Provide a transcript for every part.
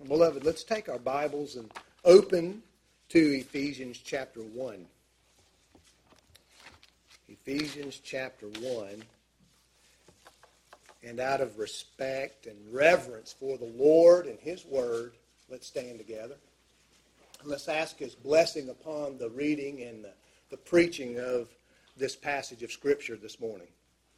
Beloved, let's take our Bibles and open to Ephesians chapter 1. Ephesians chapter 1. And out of respect and reverence for the Lord and His Word, let's stand together. And let's ask His blessing upon the reading and the preaching of this passage of Scripture this morning.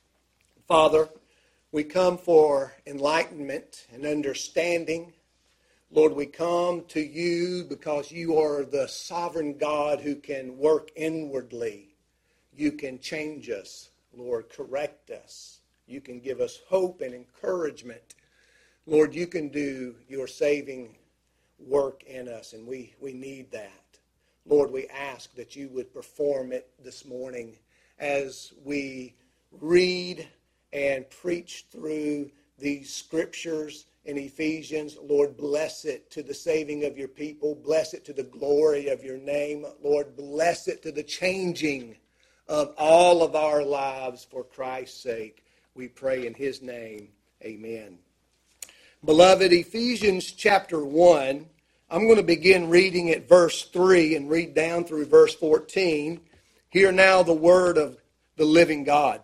Father, we come for enlightenment and understanding. Lord, we come to you because you are the sovereign God who can work inwardly. You can change us, Lord, correct us. You can give us hope and encouragement. Lord, you can do your saving work in us, and we need that. Lord, we ask that you would perform it this morning as we read and preach through these scriptures in Ephesians. Lord, bless it to the saving of your people. Bless it to the glory of your name. Lord, bless it to the changing of all of our lives for Christ's sake. We pray in his name. Amen. Beloved, Ephesians chapter 1, I'm going to begin reading at verse 3 and read down through verse 14. Hear now the word of the living God.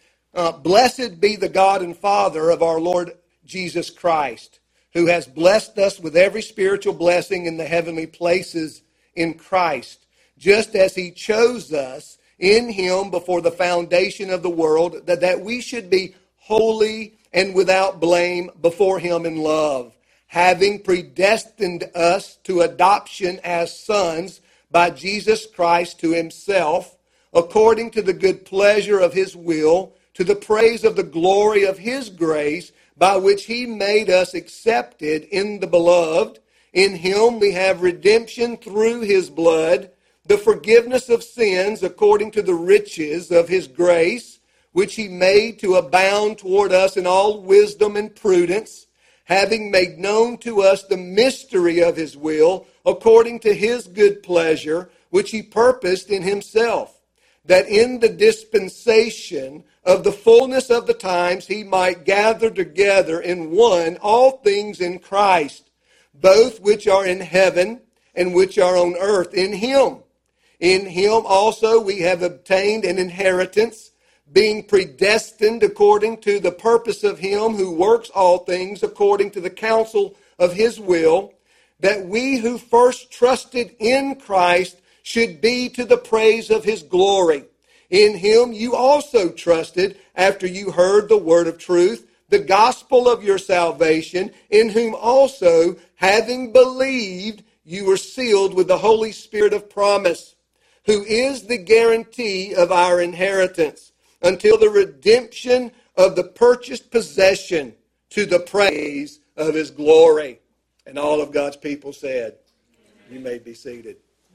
Blessed be the God and Father of our Lord Jesus Christ, who has blessed us with every spiritual blessing in the heavenly places in Christ, just as he chose us in him before the foundation of the world, that we should be holy and without blame before him in love, having predestined us to adoption as sons by Jesus Christ to himself, according to the good pleasure of his will, to the praise of the glory of his grace, by which he made us accepted in the beloved. In him we have redemption through his blood, the forgiveness of sins according to the riches of his grace, which he made to abound toward us in all wisdom and prudence, having made known to us the mystery of his will, according to his good pleasure, which he purposed in himself, that in the dispensation of the fullness of the times he might gather together in one all things in Christ, both which are in heaven and which are on earth, in him. In him also we have obtained an inheritance, being predestined according to the purpose of him who works all things according to the counsel of his will, that we who first trusted in Christ should be to the praise of his glory. In him you also trusted after you heard the word of truth, the gospel of your salvation, in whom also, having believed, you were sealed with the Holy Spirit of promise, who is the guarantee of our inheritance, until the redemption of the purchased possession, to the praise of his glory. And all of God's people said, you may be seated.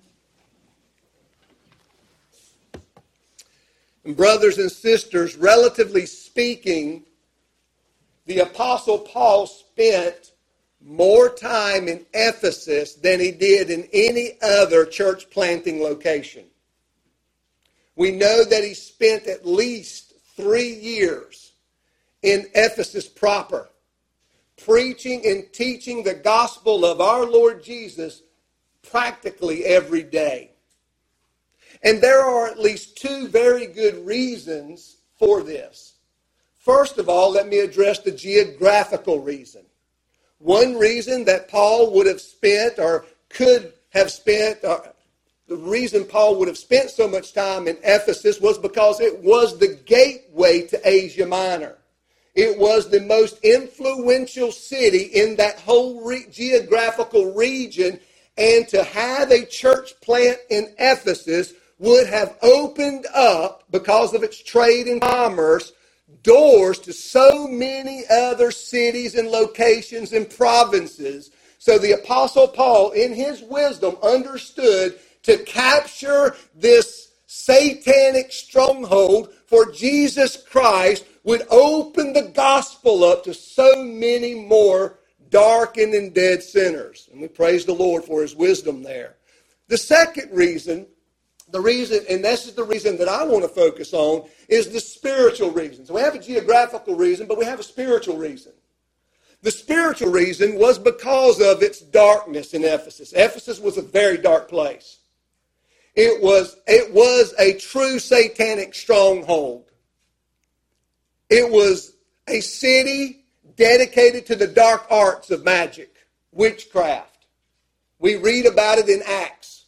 And brothers and sisters, relatively speaking, the Apostle Paul spent more time in Ephesus than he did in any other church planting location. We know that he spent at least 3 years in Ephesus proper, preaching and teaching the gospel of our Lord Jesus practically every day. And there are at least 2 very good reasons for this. First of all, let me address the geographical reason. One reason that Paul would have spent or could have spent, the reason Paul would have spent so much time in Ephesus was because it was the gateway to Asia Minor. It was the most influential city in that whole geographical region, and to have a church plant in Ephesus would have opened up, because of its trade and commerce, doors to so many other cities and locations and provinces. So the Apostle Paul, in his wisdom, understood to capture this satanic stronghold for Jesus Christ would open the gospel up to so many more darkened and dead sinners. And we praise the Lord for his wisdom there. The second reason, and this is the reason that I want to focus on, is the spiritual reason. So we have a geographical reason, but we have a spiritual reason. The spiritual reason was because of its darkness in Ephesus. Ephesus was a very dark place. It was a true satanic stronghold. It was a city dedicated to the dark arts of magic, witchcraft. We read about it in Acts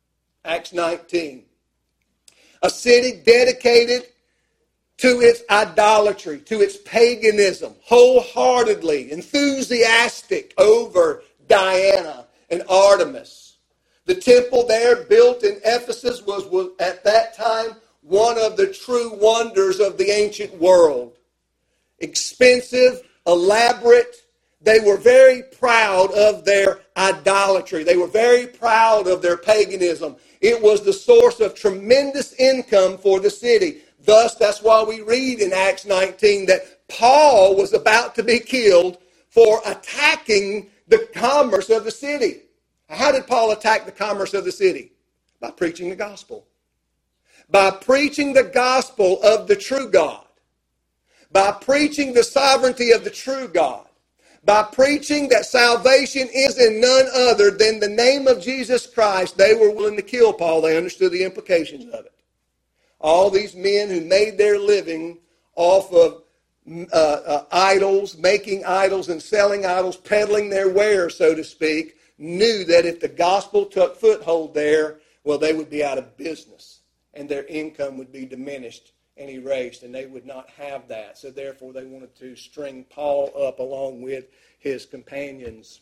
19. A city dedicated to its idolatry, to its paganism, wholeheartedly enthusiastic over Diana and Artemis. The temple there built in Ephesus was at that time one of the true wonders of the ancient world. Expensive, elaborate. They were very proud of their idolatry. They were very proud of their paganism. It was the source of tremendous income for the city. Thus, that's why we read in Acts 19 that Paul was about to be killed for attacking the commerce of the city. How did Paul attack the commerce of the city? By preaching the gospel. By preaching the gospel of the true God. By preaching the sovereignty of the true God. By preaching that salvation is in none other than the name of Jesus Christ, they were willing to kill Paul. They understood the implications of it. All these men who made their living off of idols, making idols and selling idols, peddling their wares, so to speak, knew that if the gospel took foothold there, well, they would be out of business and their income would be diminished and erased, and they would not have that. So therefore, they wanted to string Paul up along with his companions.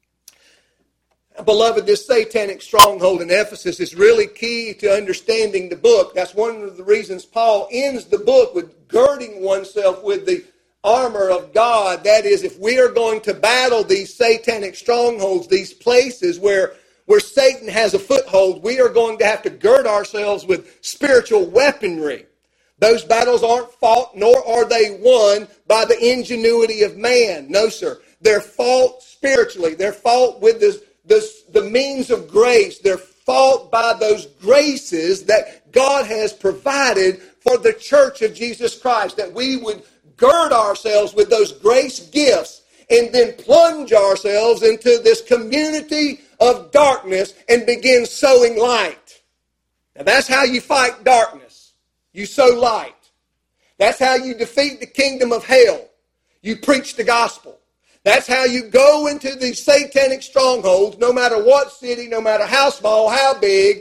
Beloved, this satanic stronghold in Ephesus is really key to understanding the book. That's one of the reasons Paul ends the book with girding oneself with the armor of God. That is, if we are going to battle these satanic strongholds, these places where Satan has a foothold, we are going to have to gird ourselves with spiritual weaponry. Those battles aren't fought, nor are they won by the ingenuity of man. No, sir. They're fought spiritually. They're fought with the means of grace. They're fought by those graces that God has provided for the church of Jesus Christ, that we would gird ourselves with those grace gifts and then plunge ourselves into this community of darkness and begin sowing light. Now that's how you fight darkness. You sow light. That's how you defeat the kingdom of hell. You preach the gospel. That's how you go into these satanic strongholds, no matter what city, no matter how small, how big,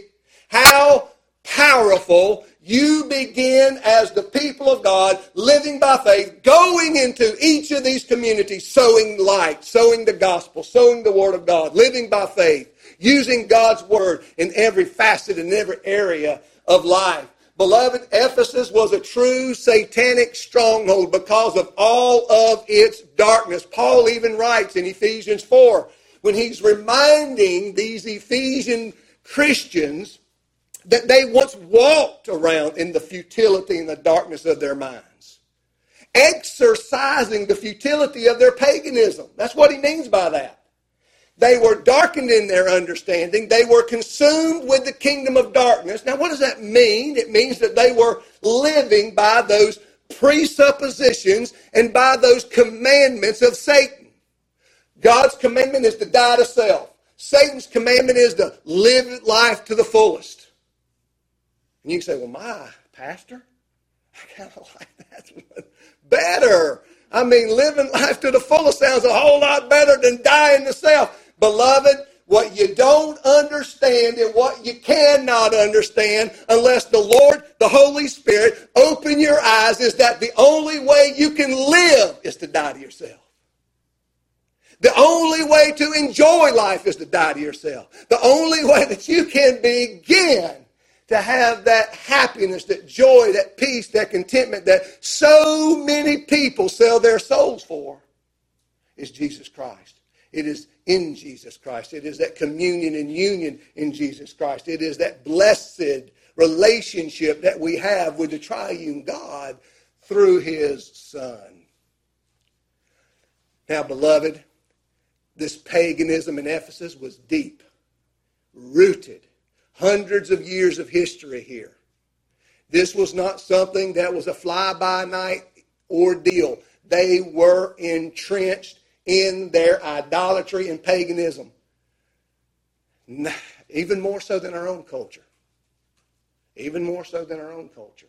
how powerful. You begin as the people of God, living by faith, going into each of these communities, sowing light, sowing the gospel, sowing the word of God, living by faith, using God's word in every facet and every area of life. Beloved, Ephesus was a true satanic stronghold because of all of its darkness. Paul even writes in Ephesians 4, when he's reminding these Ephesian Christians that they once walked around in the futility and the darkness of their minds, exercising the futility of their paganism. That's what he means by that. They were darkened in their understanding. They were consumed with the kingdom of darkness. Now, what does that mean? It means that they were living by those presuppositions and by those commandments of Satan. God's commandment is to die to self. Satan's commandment is to live life to the fullest. And you can say, well, my pastor, I kind of like that better. I mean, living life to the fullest sounds a whole lot better than dying to self. Beloved, what you don't understand and what you cannot understand unless the Lord, the Holy Spirit, open your eyes is that the only way you can live is to die to yourself. The only way to enjoy life is to die to yourself. The only way that you can begin to have that happiness, that joy, that peace, that contentment that so many people sell their souls for is Jesus Christ. It is in Jesus Christ. It is that communion and union in Jesus Christ. It is that blessed relationship that we have with the triune God through His Son. Now, beloved, this paganism in Ephesus was deep, rooted. Hundreds of years of history here. This was not something that was a fly-by-night ordeal. They were entrenched in their idolatry and paganism. Even more so than our own culture. Even more so than our own culture.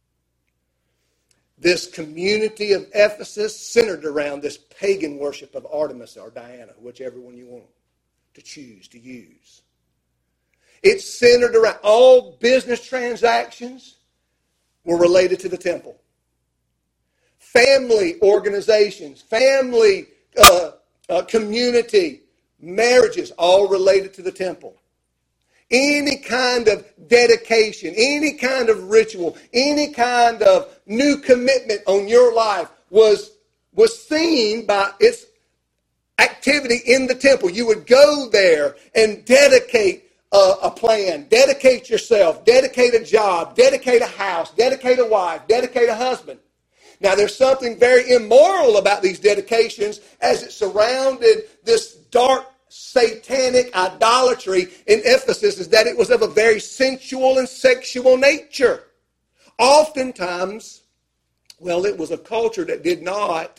This community of Ephesus centered around this pagan worship of Artemis or Diana, whichever one you want to choose to use. It's centered around all business transactions were related to the temple. Family organizations, family community, marriages, all related to the temple. Any kind of dedication, any kind of ritual, any kind of new commitment on your life was seen by its activity in the temple. You would go there and dedicate a plan, dedicate yourself, dedicate a job, dedicate a house, dedicate a wife, dedicate a husband. Now, there's something very immoral about these dedications as it surrounded this dark satanic idolatry in Ephesus, is that it was of a very sensual and sexual nature. Oftentimes, it was a culture that did not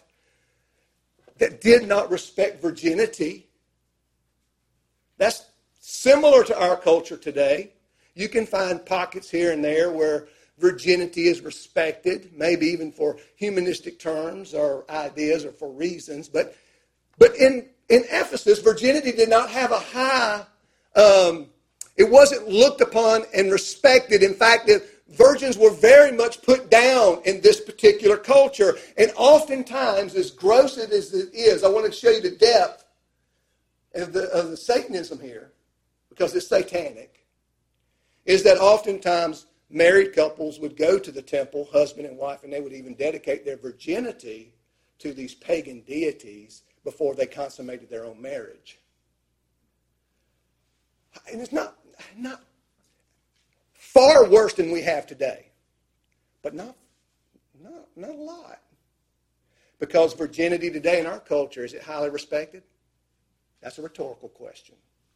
respect virginity. That's similar to our culture today. You can find pockets here and there where virginity is respected, maybe even for humanistic terms or ideas or for reasons. But in Ephesus, virginity did not have a high, it wasn't looked upon and respected. In fact, virgins were very much put down in this particular culture. And oftentimes, as gross as it is, I want to show you the depth of the Satanism here, because it's satanic, is that oftentimes married couples would go to the temple, husband and wife, and they would even dedicate their virginity to these pagan deities before they consummated their own marriage. And it's not far worse than we have today, but not a lot. Because virginity today in our culture, is it highly respected? That's a rhetorical question.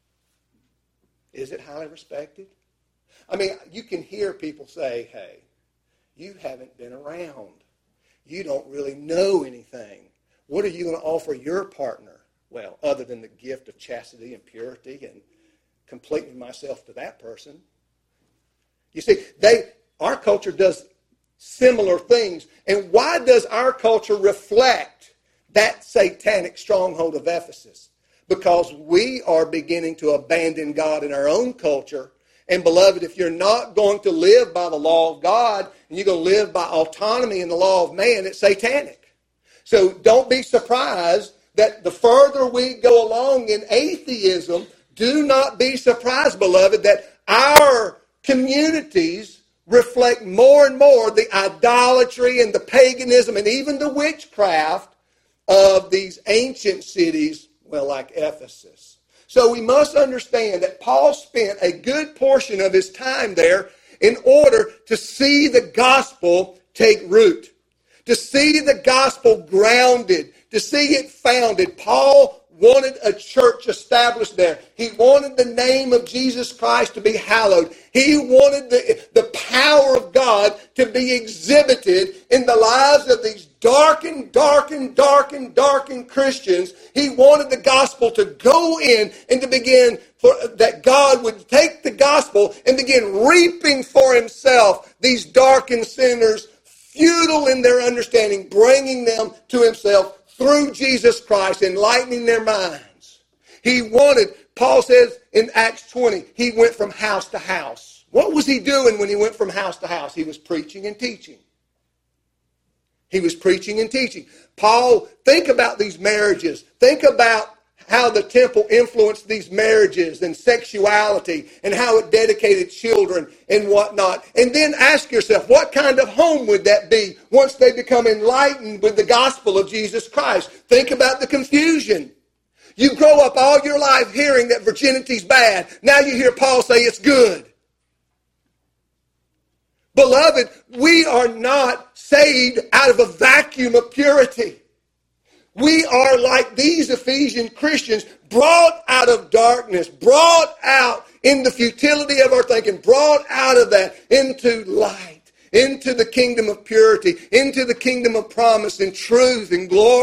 Is it highly respected? I mean, you can hear people say, hey, you haven't been around. You don't really know anything. What are you going to offer your partner? Well, other than the gift of chastity and purity and completing myself to that person. You see, our culture does similar things. And why does our culture reflect that satanic stronghold of Ephesus? Because we are beginning to abandon God in our own culture. And beloved, if you're not going to live by the law of God, and you're going to live by autonomy in the law of man, it's satanic. So don't be surprised that the further we go along in atheism, do not be surprised, beloved, that our communities reflect more and more the idolatry and the paganism and even the witchcraft of these ancient cities, like Ephesus. So we must understand that Paul spent a good portion of his time there in order to see the gospel take root, to see the gospel grounded, to see it founded. Paul wanted a church established there. He wanted the name of Jesus Christ to be hallowed. He wanted the power of God to be exhibited in the lives of these darkened Christians. He wanted the gospel to go in and to begin, that God would take the gospel and begin reaping for himself these darkened sinners, futile in their understanding, bringing them to himself through Jesus Christ, enlightening their minds. Paul says in Acts 20, he went from house to house. What was he doing when he went from house to house? He was preaching and teaching. He was preaching and teaching. Paul, think about these marriages. Think about how the temple influenced these marriages and sexuality and how it dedicated children and whatnot. And then ask yourself, what kind of home would that be once they become enlightened with the gospel of Jesus Christ? Think about the confusion. You grow up all your life hearing that virginity's bad. Now you hear Paul say it's good. Beloved, we are not saved out of a vacuum of purity. We are like these Ephesian Christians, brought out of darkness, brought out in the futility of our thinking, brought out of that into light, into the kingdom of purity, into the kingdom of promise and truth and glory.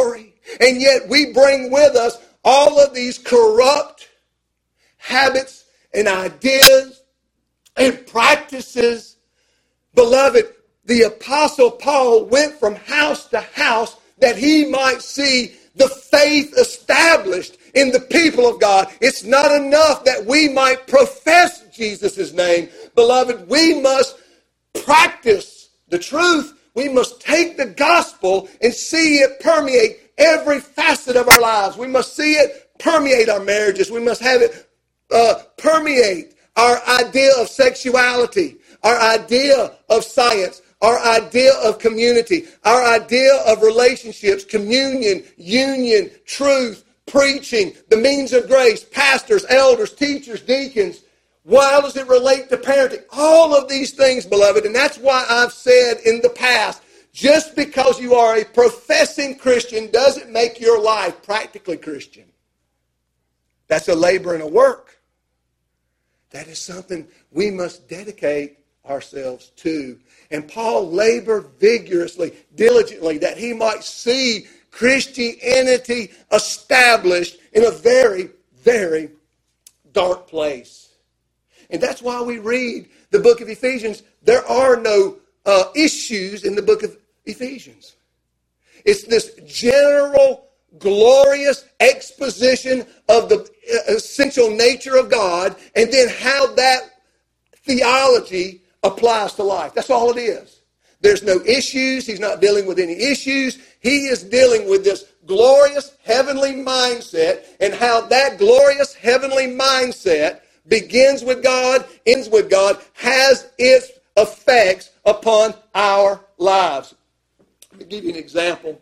And yet we bring with us all of these corrupt habits and ideas and practices. Beloved, the Apostle Paul went from house to house that he might see the faith established in the people of God. It's not enough that we might profess Jesus' name. Beloved, we must practice the truth. We must take the gospel and see it permeate every facet of our lives. We must see it permeate our marriages. We must have it permeate our idea of sexuality, our idea of science, our idea of community, our idea of relationships, communion, union, truth, preaching, the means of grace, pastors, elders, teachers, deacons. How does it relate to parenting? All of these things, beloved, and that's why I've said in the past, just because you are a professing Christian doesn't make your life practically Christian. That's a labor and a work. That is something we must dedicate ourselves to. And Paul labored vigorously, diligently, that he might see Christianity established in a very, very dark place. And that's why we read the book of Ephesians. There are no issues in the book of Ephesians. It's this general, glorious exposition of the essential nature of God and then how that theology applies to life. That's all it is. There's no issues. He's not dealing with any issues. He is dealing with this glorious heavenly mindset and how that glorious heavenly mindset begins with God, ends with God, has its effects upon our lives. Let me give you an example.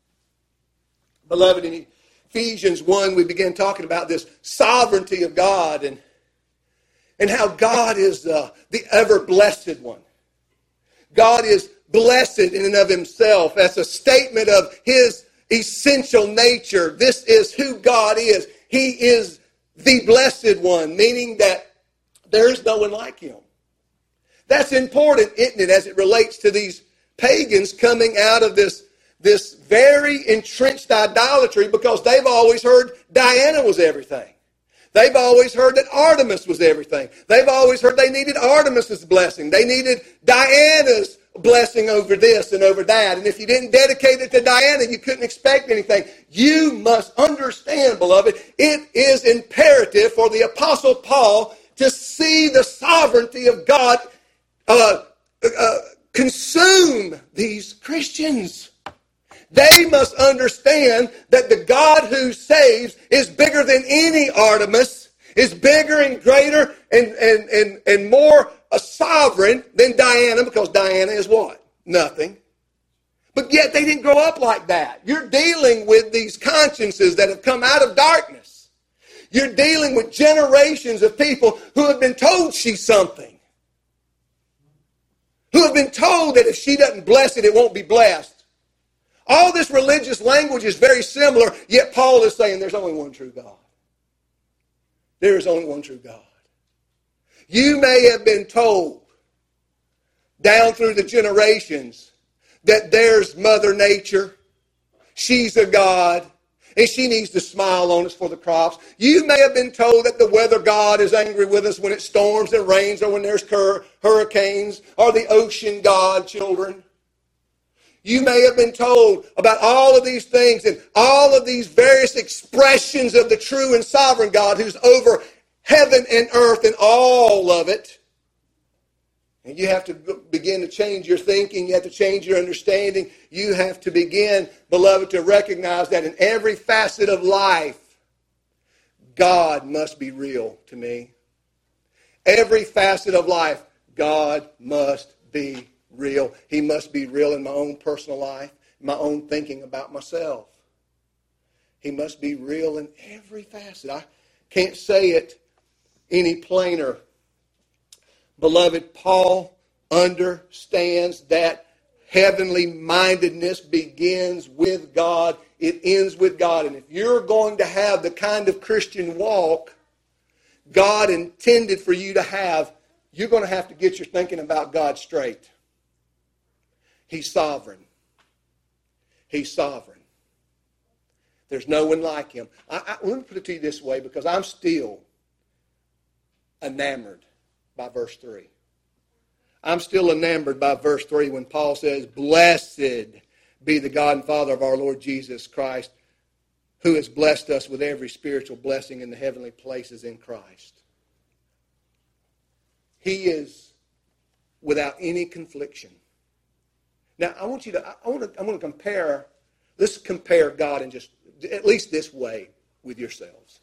Beloved, in Ephesians 1, we began talking about this sovereignty of God and how God is the ever-blessed one. God is blessed in and of himself. That's a statement of his essential nature. This is who God is. He is the blessed one, meaning that there is no one like him. That's important, isn't it, as it relates to these pagans coming out of this very entrenched idolatry, because they've always heard Diana was everything. They've always heard that Artemis was everything. They've always heard they needed Artemis's blessing. They needed Diana's blessing over this and over that. And if you didn't dedicate it to Diana, you couldn't expect anything. You must understand, beloved, it is imperative for the Apostle Paul to see the sovereignty of God consume these Christians. They must understand that the God who saves is bigger than any Artemis, is bigger and greater and more sovereign than Diana, because Diana is what? Nothing. But yet they didn't grow up like that. You're dealing with these consciences that have come out of darkness. You're dealing with generations of people who have been told she's something. Who have been told that if she doesn't bless it, it won't be blessed. All this religious language is very similar, yet Paul is saying there's only one true God. There is only one true God. You may have been told down through the generations that there's Mother Nature. She's a God, and she needs to smile on us for the crops. You may have been told that the weather God is angry with us when it storms and rains, or when there's hurricanes, or the ocean God, children. You may have been told about all of these things and all of these various expressions of the true and sovereign God who's over heaven and earth and all of it. And you have to begin to change your thinking. You have to change your understanding. You have to begin, beloved, to recognize that in every facet of life, God must be real to me. Every facet of life, God must be real. He must be real in my own personal life, my own thinking about myself. He must be real in every facet. I can't say it any plainer. Beloved, Paul understands that heavenly mindedness begins with God. It ends with God. And if you're going to have the kind of Christian walk God intended for you to have, you're going to have to get your thinking about God straight. He's sovereign. He's sovereign. There's no one like him. Let me put it to you this way, because I'm still enamored by verse 3. I'm still enamored by verse 3 when Paul says, "Blessed be the God and Father of our Lord Jesus Christ, who has blessed us with every spiritual blessing in the heavenly places in Christ." He is without any confliction. Now, I want to compare, let's compare God in just, at least this way, with yourselves.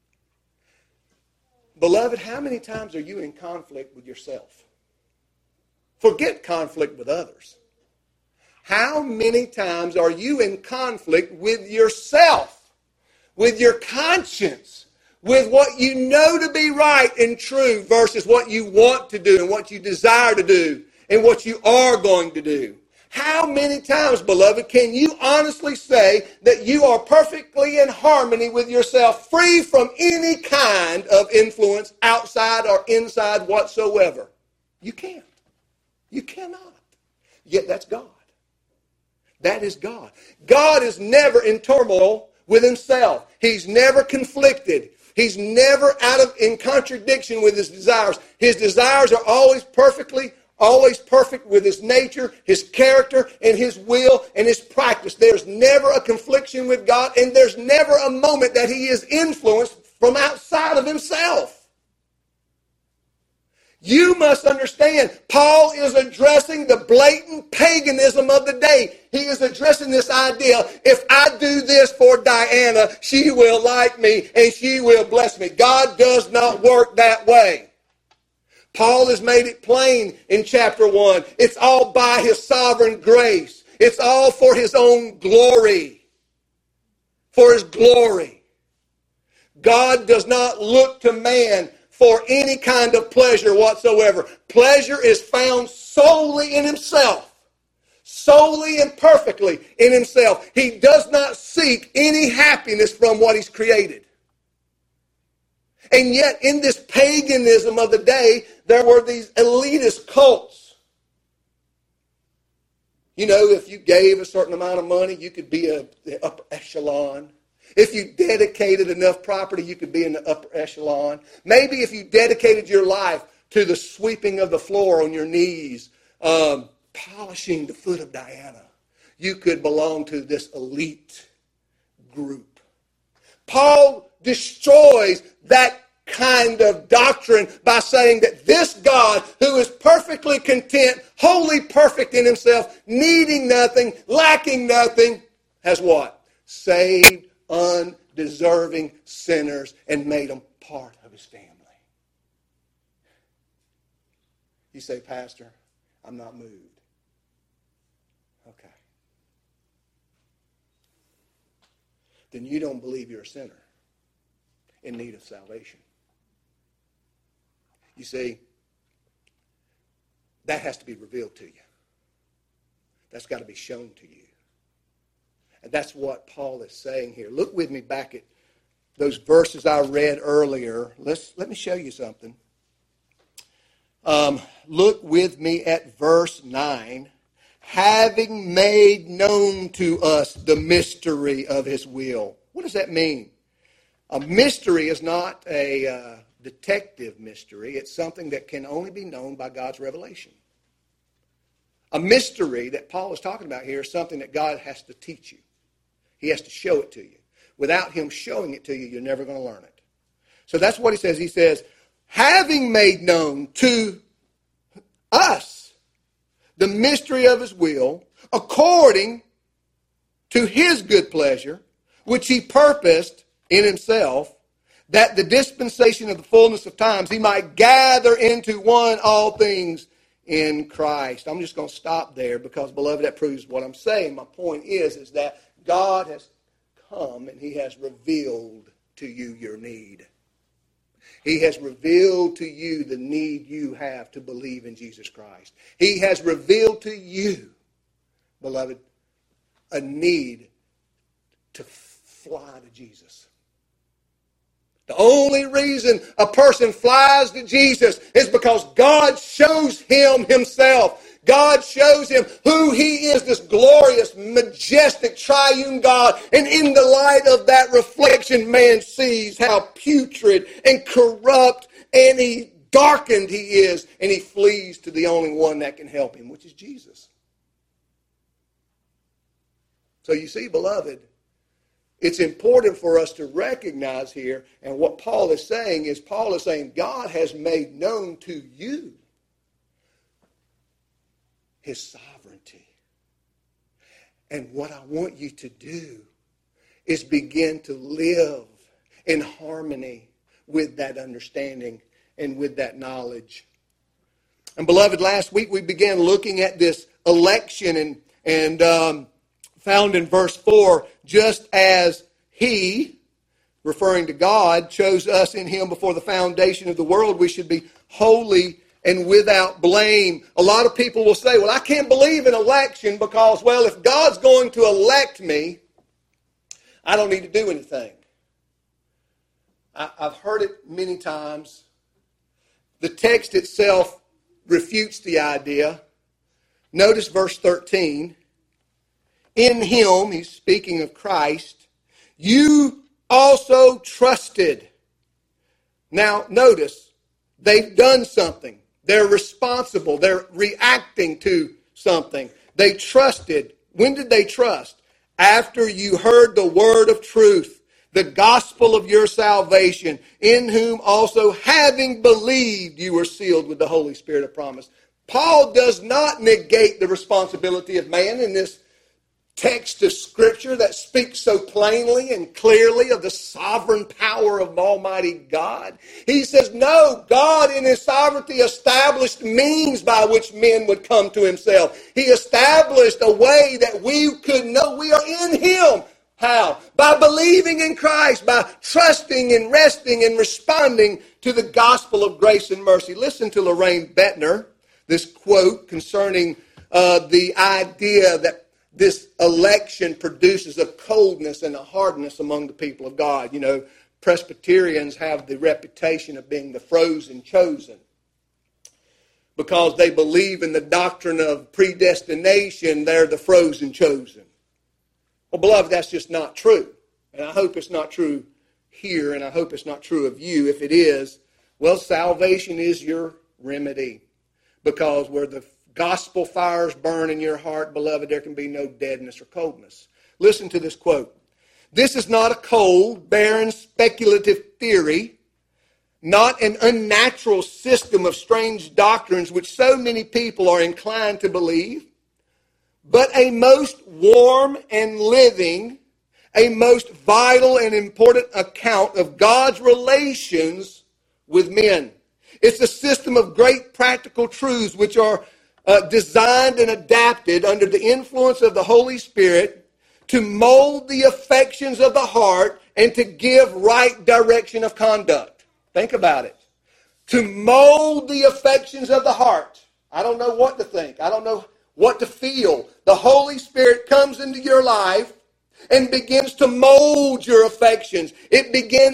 Beloved, how many times are you in conflict with yourself? Forget conflict with others. How many times are you in conflict with yourself, with your conscience, with what you know to be right and true versus what you want to do and what you desire to do and what you are going to do? How many times, beloved, can you honestly say that you are perfectly in harmony with yourself, free from any kind of influence outside or inside whatsoever? You can't. You cannot. Yet that's God. That is God. God is never in turmoil with himself. He's never conflicted. He's never in contradiction with his desires. His desires are always perfect with his nature, his character, and his will, and his practice. There's never a confliction with God, and there's never a moment that he is influenced from outside of himself. You must understand, Paul is addressing the blatant paganism of the day. He is addressing this idea, if I do this for Diana, she will like me and she will bless me. God does not work that way. Paul has made it plain in chapter 1. It's all by his sovereign grace. It's all for his own glory. For his glory. God does not look to man for any kind of pleasure whatsoever. Pleasure is found solely in himself. Solely and perfectly in himself. He does not seek any happiness from what he's created. And yet, in this paganism of the day, there were these elitist cults. You know, if you gave a certain amount of money, you could be the upper echelon. If you dedicated enough property, you could be in the upper echelon. Maybe if you dedicated your life to the sweeping of the floor on your knees, polishing the foot of Diana, you could belong to this elite group. Paul destroys that kind of doctrine by saying that this God, who is perfectly content, wholly perfect in himself, needing nothing, lacking nothing, has what? Saved undeserving sinners and made them part of his family. You say, Pastor, I'm not moved. Okay. Then you don't believe you're a sinner in need of salvation. You see, that has to be revealed to you. That's got to be shown to you. And that's what Paul is saying here. Look with me back at those verses I read earlier. Let me show you something. Look with me at verse 9. Having made known to us the mystery of his will. What does that mean? A mystery is not a detective mystery. It's something that can only be known by God's revelation. A mystery that Paul is talking about here is something that God has to teach you. He has to show it to you. Without him showing it to you, you're never going to learn it. So that's what he says. He says, having made known to us the mystery of his will, according to his good pleasure, which he purposed in himself, that the dispensation of the fullness of times he might gather into one all things in Christ. I'm just going to stop there because, beloved, that proves what I'm saying. My point is that God has come and he has revealed to you your need. He has revealed to you the need you have to believe in Jesus Christ. He has revealed to you, beloved, a need to fly to Jesus. The only reason a person flies to Jesus is because God shows him himself. God shows him who he is, this glorious, majestic, triune God. And in the light of that reflection, man sees how putrid and corrupt and darkened he is. And he flees to the only one that can help him, which is Jesus. So you see, beloved, it's important for us to recognize here, and what Paul is saying God has made known to you his sovereignty. And what I want you to do is begin to live in harmony with that understanding and with that knowledge. And beloved, last week we began looking at this election and found in verse 4, just as he, referring to God, chose us in him before the foundation of the world, we should be holy and without blame. A lot of people will say, well, I can't believe in election because, well, if God's going to elect me, I don't need to do anything. I've heard it many times. The text itself refutes the idea. Notice verse 13. In him, he's speaking of Christ, you also trusted. Now, notice, they've done something. They're responsible. They're reacting to something. They trusted. When did they trust? After you heard the word of truth, the gospel of your salvation, in whom also having believed you were sealed with the Holy Spirit of promise. Paul does not negate the responsibility of man in this text of Scripture that speaks so plainly and clearly of the sovereign power of Almighty God. He says, no, God in his sovereignty established means by which men would come to himself. He established a way that we could know we are in him. How? By believing in Christ, by trusting and resting and responding to the gospel of grace and mercy. Listen to Lorraine Bettner, this quote concerning the idea that this election produces a coldness and a hardness among the people of God. You know, Presbyterians have the reputation of being the frozen chosen because they believe in the doctrine of predestination. They're the frozen chosen. Well, beloved, that's just not true. And I hope it's not true here, and I hope it's not true of you. If it is, well, salvation is your remedy, because where the gospel fires burn in your heart, beloved, there can be no deadness or coldness. Listen to this quote. This is not a cold, barren, speculative theory, not an unnatural system of strange doctrines which so many people are inclined to believe, but a most warm and living, a most vital and important account of God's relations with men. It's a system of great practical truths which are designed and adapted under the influence of the Holy Spirit to mold the affections of the heart and to give right direction of conduct. Think about it. To mold the affections of the heart. I don't know what to think. I don't know what to feel. The Holy Spirit comes into your life and begins to mold your affections. He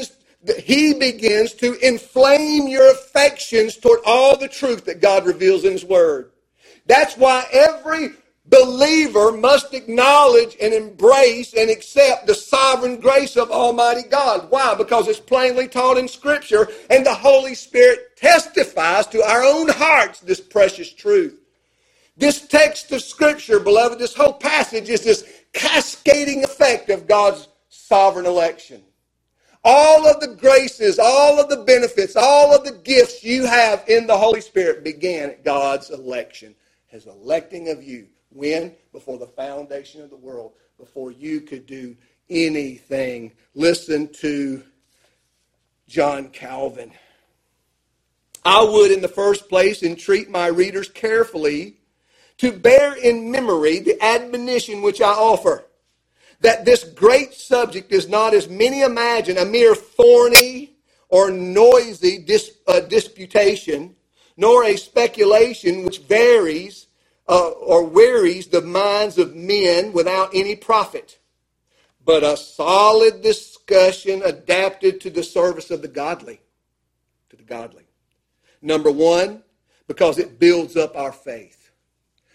begins to inflame your affections toward all the truth that God reveals in his word. That's why every believer must acknowledge and embrace and accept the sovereign grace of Almighty God. Why? Because it's plainly taught in Scripture, and the Holy Spirit testifies to our own hearts this precious truth. This text of Scripture, beloved, this whole passage is this cascading effect of God's sovereign election. All of the graces, all of the benefits, all of the gifts you have in the Holy Spirit began at God's election. His electing of you. When? Before the foundation of the world. Before you could do anything. Listen to John Calvin. I would, in the first place, entreat my readers carefully to bear in memory the admonition which I offer, that this great subject is not, as many imagine, a mere thorny or noisy disputation, nor a speculation which varies or wearies the minds of men without any profit, but a solid discussion adapted to the service of the godly. To the godly. Number one, because it builds up our faith.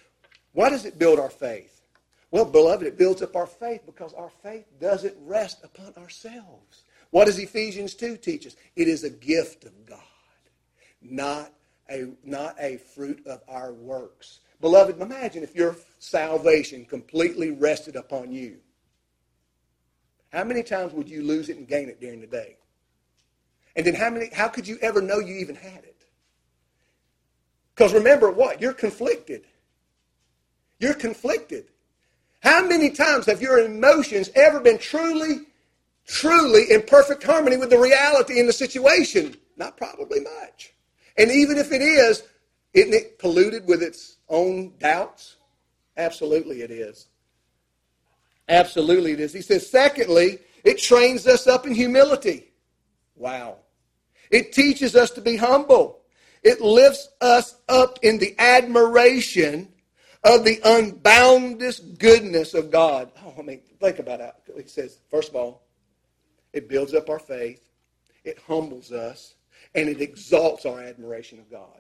Why does it build our faith? Well, beloved, it builds up our faith because our faith doesn't rest upon ourselves. What does Ephesians 2 teach us? It is a gift of God, not a fruit of our works. Beloved, imagine if your salvation completely rested upon you. How many times would you lose it and gain it during the day? And then how could you ever know you even had it? Because remember what? You're conflicted. You're conflicted. How many times have your emotions ever been truly in perfect harmony with the reality in the situation? Not probably much. And even if it is, isn't it polluted with its own doubts? Absolutely it is. Absolutely it is. He says, secondly, it trains us up in humility. Wow. It teaches us to be humble. It lifts us up in the admiration of the unbounded goodness of God. Oh, I mean, think about it. He says, first of all, it builds up our faith, it humbles us, and it exalts our admiration of God.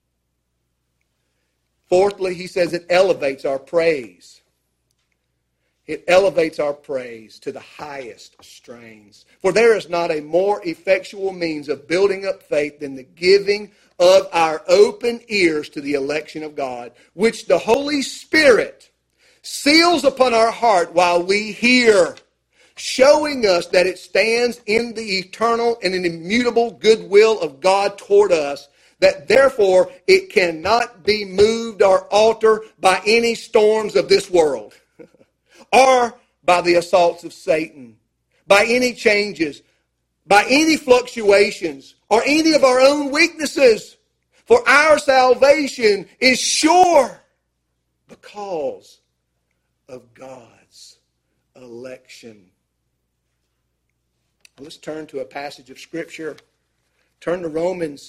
Fourthly, he says it elevates our praise. It elevates our praise to the highest strains. For there is not a more effectual means of building up faith than the giving of our open ears to the election of God, which the Holy Spirit seals upon our heart while we hear, showing us that it stands in the eternal and immutable goodwill of God toward us, that therefore it cannot be moved or altered by any storms of this world, or by the assaults of Satan, by any changes, by any fluctuations, or any of our own weaknesses. For our salvation is sure because of God's election. Let's turn to a passage of Scripture. Turn to Romans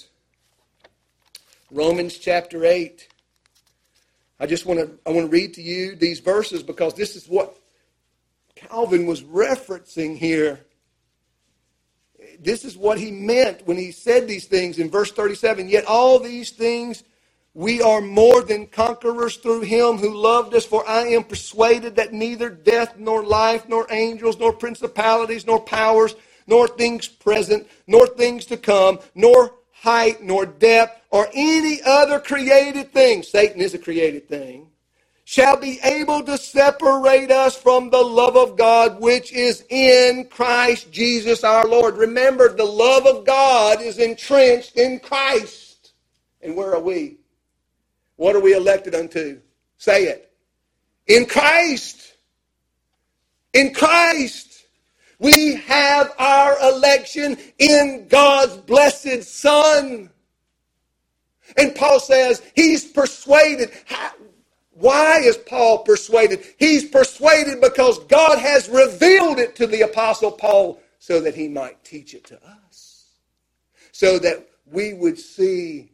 chapter 8. I want to read to you these verses because this is what Calvin was referencing here. This is what he meant when he said these things in verse 37. Yet all these things we are more than conquerors through him who loved us. For I am persuaded that neither death, nor life, nor angels, nor principalities, nor powers, nor things present, nor things to come, nor height, nor depth, or any other created thing, Satan is a created thing, shall be able to separate us from the love of God which is in Christ Jesus our Lord. Remember, the love of God is entrenched in Christ. And where are we? What are we elected unto? Say it. In Christ. In Christ. We have our election in God's blessed Son. And Paul says he's persuaded. Why is Paul persuaded? He's persuaded because God has revealed it to the Apostle Paul so that he might teach it to us. So that we would see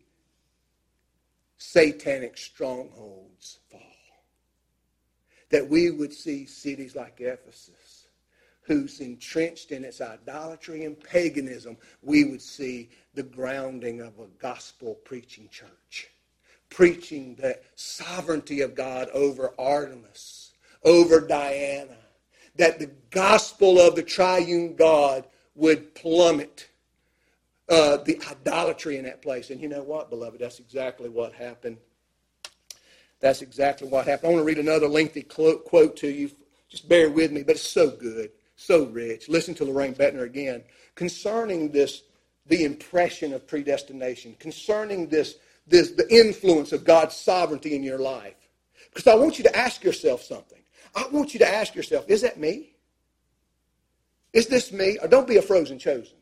satanic strongholds fall. That we would see cities like Ephesus, who's entrenched in its idolatry and paganism, we would see the grounding of a gospel-preaching church. Preaching the sovereignty of God over Artemis, over Diana. That the gospel of the triune God would plummet the idolatry in that place. And you know what, beloved? That's exactly what happened. That's exactly what happened. I want to read another lengthy quote to you. Just bear with me, but it's so good. So rich. Listen to Lorraine Bettner again. Concerning this, the impression of predestination. Concerning the influence of God's sovereignty in your life. Because I want you to ask yourself something. I want you to ask yourself, is that me? Is this me? Or don't be a frozen chosen.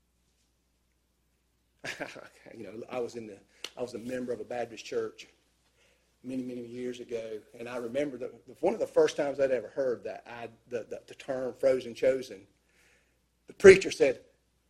I was a member of a Baptist church many, many years ago, and I remember one of the first times I'd ever heard the term frozen chosen. The preacher said,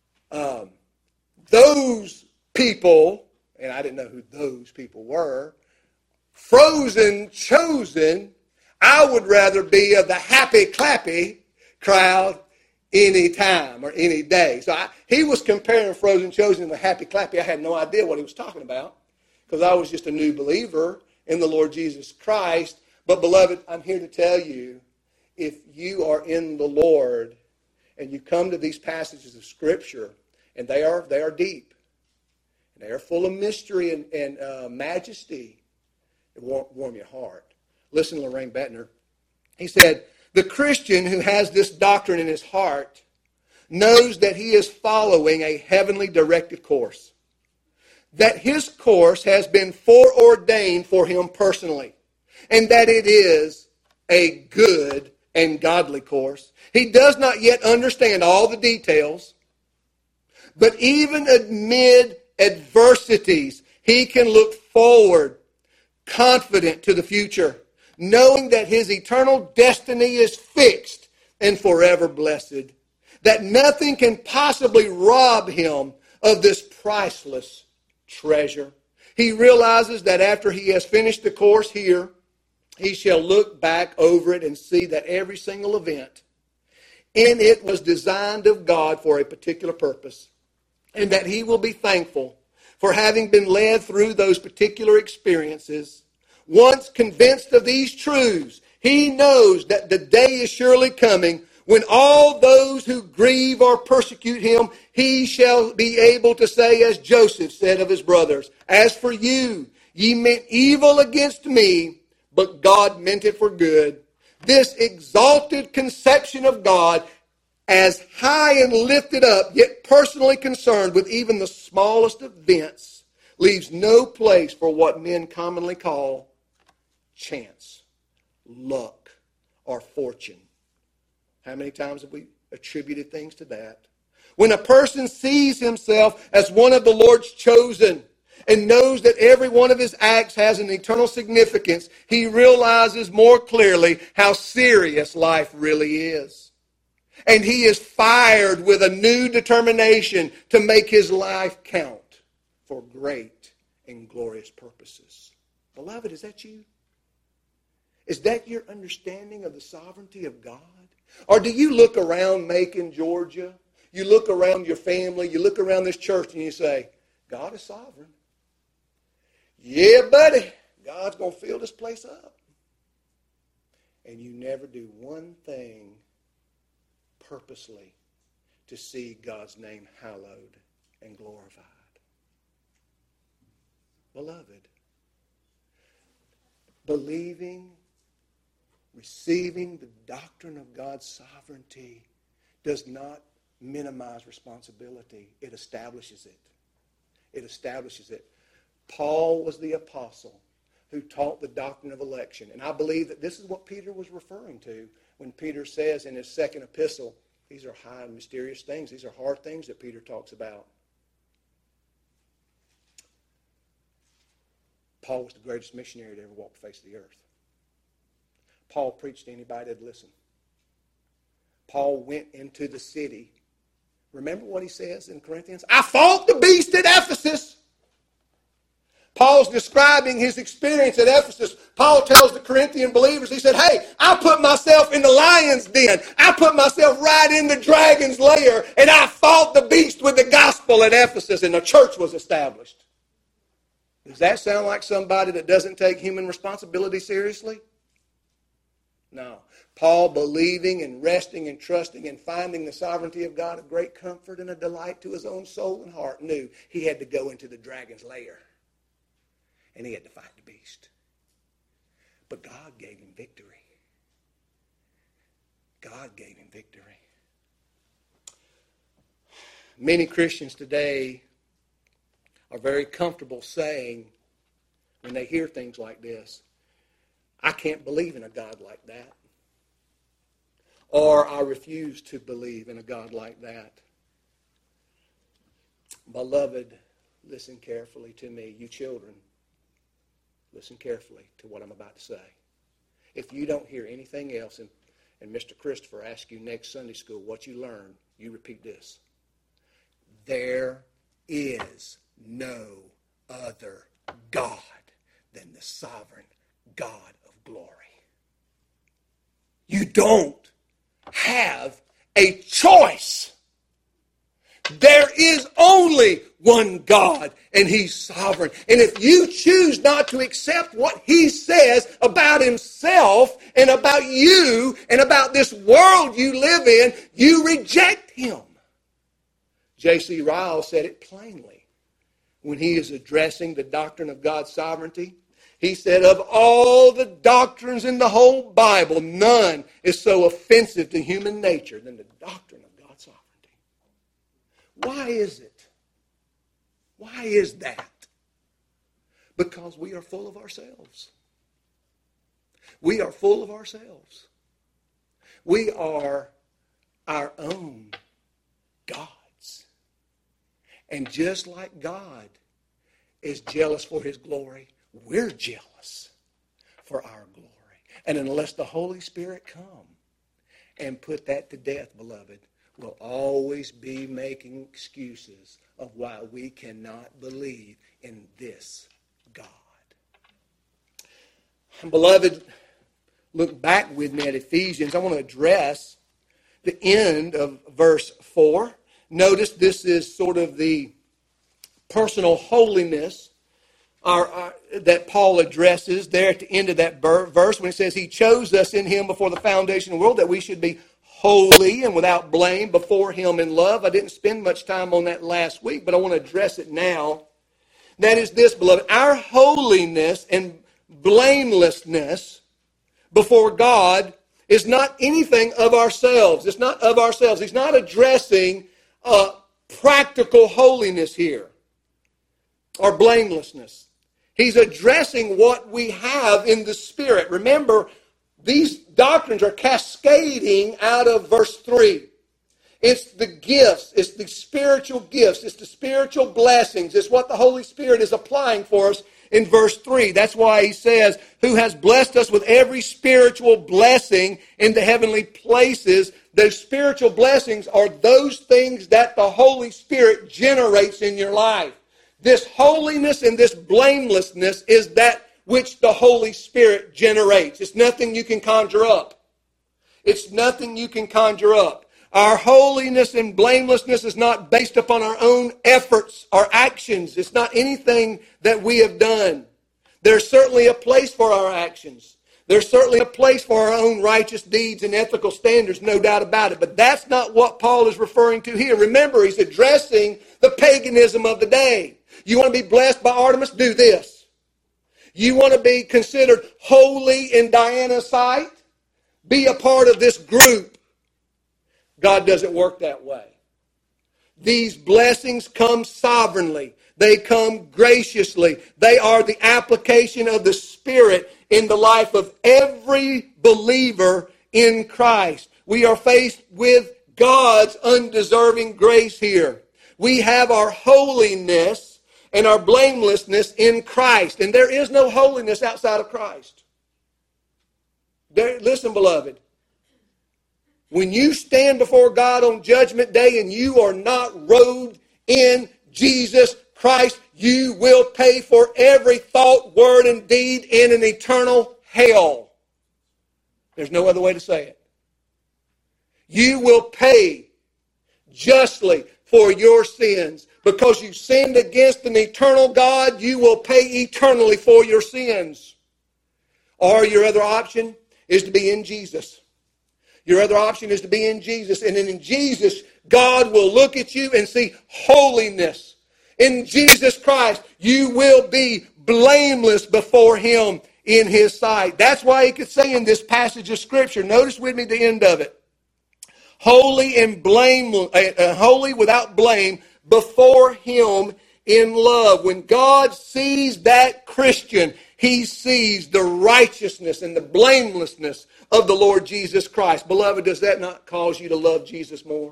those people, and I didn't know who those people were, frozen chosen, I would rather be of the happy clappy crowd any time or any day. So he was comparing frozen chosen to happy clappy. I had no idea what he was talking about because I was just a new believer in the Lord Jesus Christ. But beloved, I'm here to tell you, if you are in the Lord and you come to these passages of Scripture, and they are deep, and they are full of mystery and majesty, it won't warm your heart. Listen to Lorraine Bettner. He said, the Christian who has this doctrine in his heart knows that he is following a heavenly directed course, that his course has been foreordained for him personally, and that it is a good and godly course. He does not yet understand all the details, but even amid adversities, he can look forward, confident to the future, knowing that his eternal destiny is fixed and forever blessed, that nothing can possibly rob him of this priceless treasure. He realizes that after he has finished the course here, he shall look back over it and see that every single event in it was designed of God for a particular purpose, and that he will be thankful for having been led through those particular experiences. Once convinced of these truths, he knows that the day is surely coming when all those who grieve or persecute him, he shall be able to say, as Joseph said of his brothers, as for you, ye meant evil against me, but God meant it for good. This exalted conception of God, as high and lifted up, yet personally concerned with even the smallest events, leaves no place for what men commonly call chance, luck, or fortune. How many times have we attributed things to that? When a person sees himself as one of the Lord's chosen and knows that every one of his acts has an eternal significance, he realizes more clearly how serious life really is. And he is fired with a new determination to make his life count for great and glorious purposes. Beloved, is that you? Is that your understanding of the sovereignty of God? Or do you look around Macon, Georgia, you look around your family, you look around this church and you say, God is sovereign. Yeah, buddy, God's going to fill this place up. And you never do one thing purposely to see God's name hallowed and glorified. Beloved, believing, receiving the doctrine of God's sovereignty does not minimize responsibility. It establishes it. It establishes it. Paul was the apostle who taught the doctrine of election. And I believe that this is what Peter was referring to when Peter says in his second epistle, these are high and mysterious things. These are hard things that Peter talks about. Paul was the greatest missionary to ever walk the face of the earth. Paul preached to anybody that'd listen. Paul went into the city. Remember what he says in Corinthians? I fought the beast at Ephesus. Paul's describing his experience at Ephesus. Paul tells the Corinthian believers, he said, hey, I put myself in the lion's den. I put myself right in the dragon's lair, and I fought the beast with the gospel at Ephesus, and the church was established. Does that sound like somebody that doesn't take human responsibility seriously? No. Paul, believing and resting and trusting and finding the sovereignty of God a great comfort and a delight to his own soul and heart, knew he had to go into the dragon's lair. And he had to fight the beast. But God gave him victory. God gave him victory. Many Christians today are very comfortable saying, when they hear things like this, I can't believe in a God like that. Or I refuse to believe in a God like that. Beloved, listen carefully to me, you children. Listen carefully to what I'm about to say. If you don't hear anything else, and Mr. Christopher asks you next Sunday school what you learned, you repeat this. There is no other God than the sovereign God of glory. You don't have a choice. There is only one God, and He's sovereign. And if you choose not to accept what He says about Himself and about you and about this world you live in, you reject Him. J.C. Ryle said it plainly when he is addressing the doctrine of God's sovereignty. He said, of all the doctrines in the whole Bible, none is so offensive to human nature than the doctrine of God's sovereignty. Why is it? Why is that? Because we are full of ourselves. We are full of ourselves. We are our own gods. And just like God is jealous for His glory, we're jealous for our glory. And unless the Holy Spirit come and put that to death, beloved, we'll always be making excuses of why we cannot believe in this God. Beloved, look back with me at Ephesians. I want to address the end of verse 4. Notice this is sort of the personal holiness that Paul addresses there at the end of that verse when he says He chose us in Him before the foundation of the world that we should be holy and without blame before Him in love. I didn't spend much time on that last week, but I want to address it now. That is this, beloved. Our holiness and blamelessness before God is not anything of ourselves. It's not of ourselves. He's not addressing practical holiness here or blamelessness. He's addressing what we have in the Spirit. Remember, these doctrines are cascading out of verse 3. It's the gifts. It's the spiritual gifts. It's the spiritual blessings. It's what the Holy Spirit is applying for us in verse 3. That's why he says, who has blessed us with every spiritual blessing in the heavenly places. Those spiritual blessings are those things that the Holy Spirit generates in your life. This holiness and this blamelessness is that which the Holy Spirit generates. It's nothing you can conjure up. It's nothing you can conjure up. Our holiness and blamelessness is not based upon our own efforts or actions. It's not anything that we have done. There's certainly a place for our actions. There's certainly a place for our own righteous deeds and ethical standards, no doubt about it. But that's not what Paul is referring to here. Remember, he's addressing the paganism of the day. You want to be blessed by Artemis? Do this. You want to be considered holy in Diana's sight? Be a part of this group. God doesn't work that way. These blessings come sovereignly. They come graciously. They are the application of the Spirit in the life of every believer in Christ. We are faced with God's undeserving grace here. We have our holiness and our blamelessness in Christ. And there is no holiness outside of Christ. Listen, beloved. When you stand before God on Judgment Day and you are not robed in Jesus Christ, you will pay for every thought, word, and deed in an eternal hell. There's no other way to say it. You will pay justly for your sins. Because you sinned against an eternal God, you will pay eternally for your sins. Or your other option is to be in Jesus. Your other option is to be in Jesus. And in Jesus, God will look at you and see holiness. In Jesus Christ, you will be blameless before Him in His sight. That's why he could say in this passage of Scripture, notice with me the end of it, holy without blame before Him in love. When God sees that Christian, He sees the righteousness and the blamelessness of the Lord Jesus Christ. Beloved, does that not cause you to love Jesus more?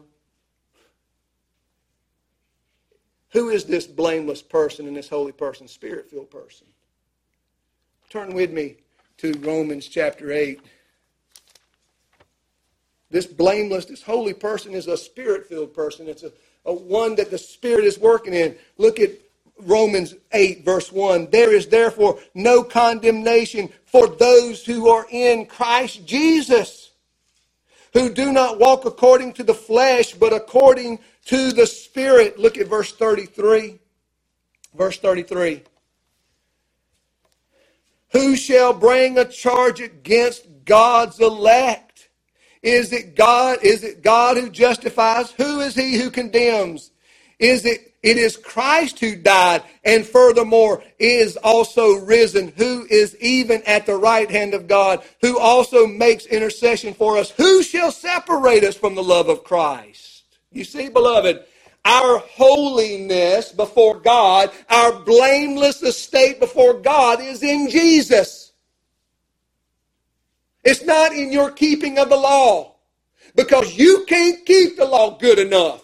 Who is this blameless person and this holy person, Spirit-filled person? Turn with me to Romans chapter 8. This blameless, this holy person is a Spirit-filled person. It's a one that the Spirit is working in. Look at Romans 8, verse 1. There is therefore no condemnation for those who are in Christ Jesus, who do not walk according to the flesh, but according to the Spirit. Look at verse 33. Verse 33. Who shall bring a charge against God's elect? Is it God who justifies? Who is he who condemns? It is Christ who died, and furthermore is also risen, who is even at the right hand of God, who also makes intercession for us. Who shall separate us from the love of Christ? You see, beloved, our holiness before God, our blameless estate before God is in Jesus. It's not in your keeping of the law, because you can't keep the law good enough.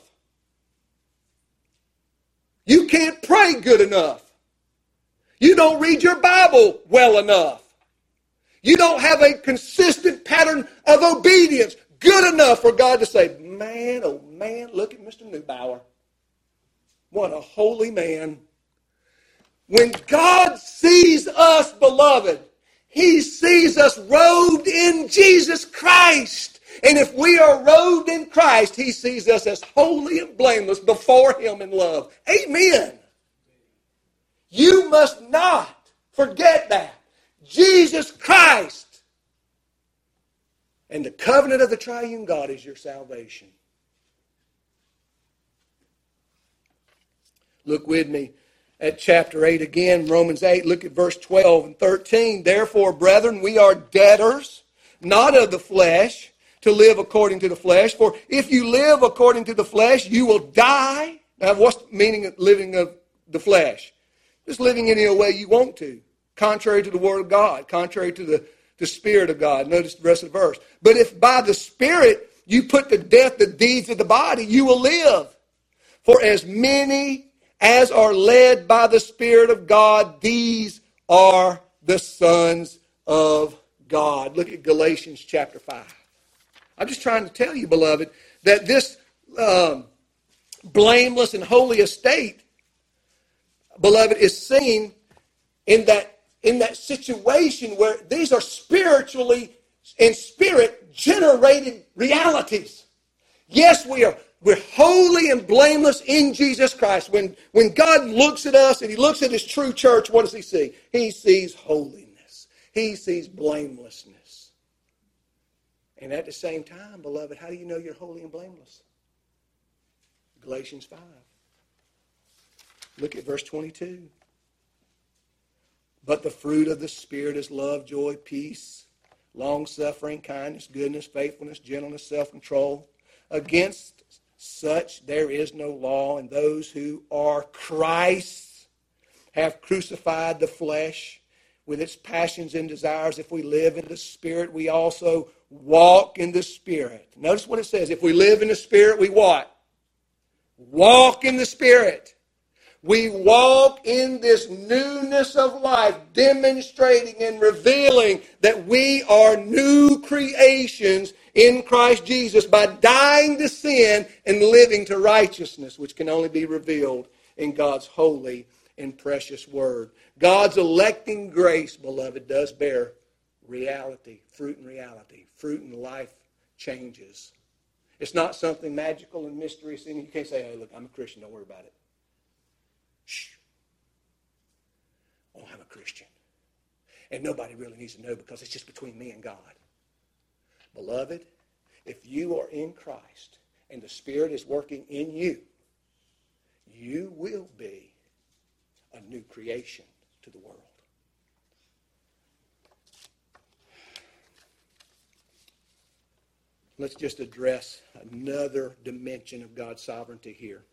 You can't pray good enough. You don't read your Bible well enough. You don't have a consistent pattern of obedience good enough for God to say, man, oh man, look at Mr. Neubauer. What a holy man. When God sees us, beloved, He sees us robed in Jesus Christ. And if we are robed in Christ, He sees us as holy and blameless before Him in love. Amen. You must not forget that. Jesus Christ and the covenant of the triune God is your salvation. Look with me at chapter 8 again, Romans 8. Look at verse 12 and 13. Therefore, brethren, we are debtors, not of the flesh, to live according to the flesh. For if you live according to the flesh, you will die. Now, what's the meaning of living of the flesh? Just living any way you want to, contrary to the Word of God, contrary to the Spirit of God. Notice the rest of the verse. But if by the Spirit you put to death the deeds of the body, you will live. For as many as are led by the Spirit of God, these are the sons of God. Look at Galatians chapter 5. I'm just trying to tell you, beloved, that this blameless and holy estate, beloved, is seen in that situation where these are spiritually and spirit-generated realities. Yes, we're holy and blameless in Jesus Christ. When God looks at us and He looks at His true church, what does He see? He sees holiness. He sees blamelessness. And at the same time, beloved, how do you know you're holy and blameless? Galatians 5. Look at verse 22. But the fruit of the Spirit is love, joy, peace, long-suffering, kindness, goodness, faithfulness, gentleness, self-control. Against such there is no law, and those who are Christ's have crucified the flesh with its passions and desires. If we live in the Spirit, we also walk in the Spirit. Notice what it says. If we live in the Spirit, we what? Walk in the Spirit. We walk in this newness of life, demonstrating and revealing that we are new creations in Christ Jesus by dying to sin and living to righteousness, which can only be revealed in God's holy and precious word. God's electing grace, beloved, does bear reality, fruit and life changes. It's not something magical and mysterious. You can't say, hey, look, I'm a Christian, don't worry about it. Shh. Oh, I'm a Christian. And nobody really needs to know because it's just between me and God. Beloved, if you are in Christ and the Spirit is working in you, you will be a new creation to the world. Let's just address another dimension of God's sovereignty here.